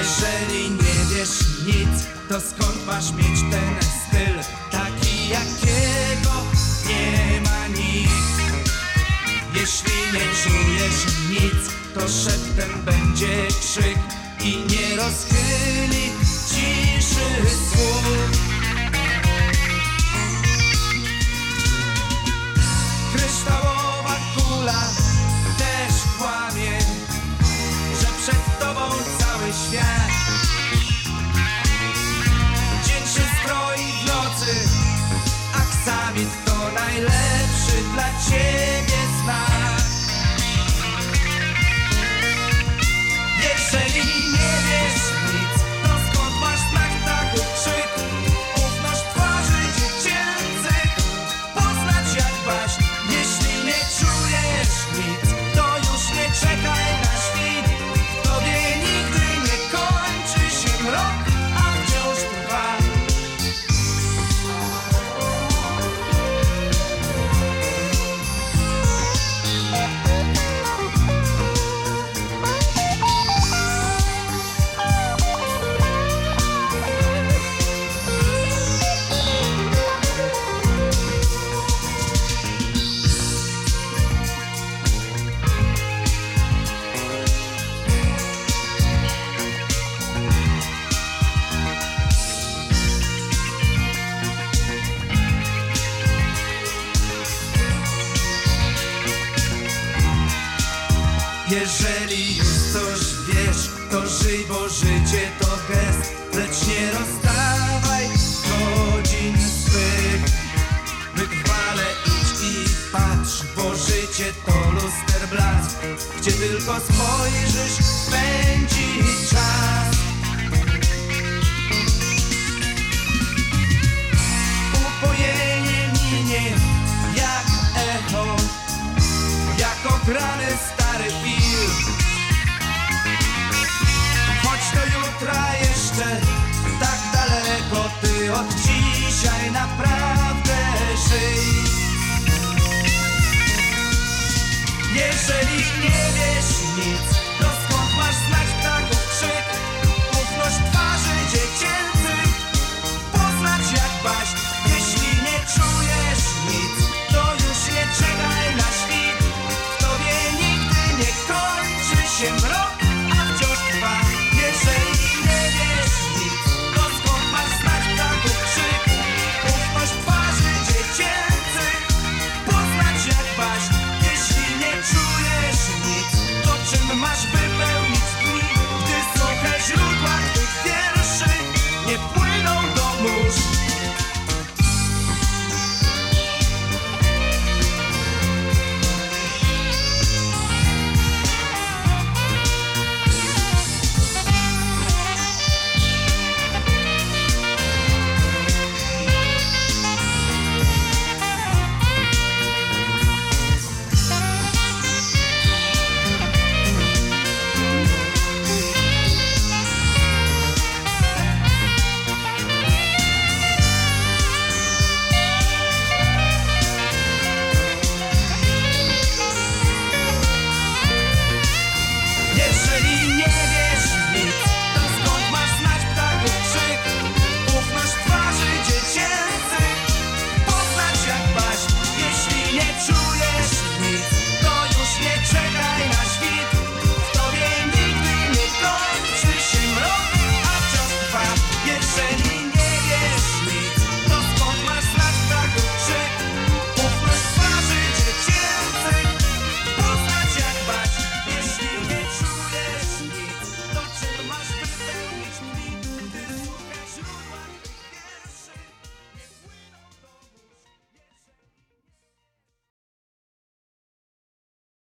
Jeżeli nie wiesz nic, to skąd masz mieć ten styl? Taki jakiego nie ma nikt. Jeśli nie czujesz nic, to szeptem będzie krzyk i nie rozchyli ciszy słów. Kryształowa kula też kłamie, że przed tobą cały świat. Dzień się stroi w nocy, aksamit to najlepszy dla ciebie znak. Jeżeli nie wiesz nic, to skąd masz znak ptaków krzyk? Ufność twarzy dziecięcych poznać jak baśń. Jeśli nie czujesz nic, to już nie czekaj na świt. W tobie nigdy nie kończy się rok, a wciąż trwa. Jeżeli już coś wiesz, to żyj, bo życie to gest. Lecz nie rozdawaj godzin swych. Wytrwale idź i patrz, bo życie to luster blask. Gdzie tylko spojrzysz, pędzi czas. Upojenie minie jak echo, jak ograny stary film. Choć do jutra jeszcze tak daleko, ty od dzisiaj naprawdę żyj. Jeżeli nie wiesz nic, to skąd masz znać ptaków krzyk? Ufność twarzy dziecięcych poznać jak baśń. Jeśli nie czujesz nic, to już nie czekaj na świt. W tobie nigdy nie kończy się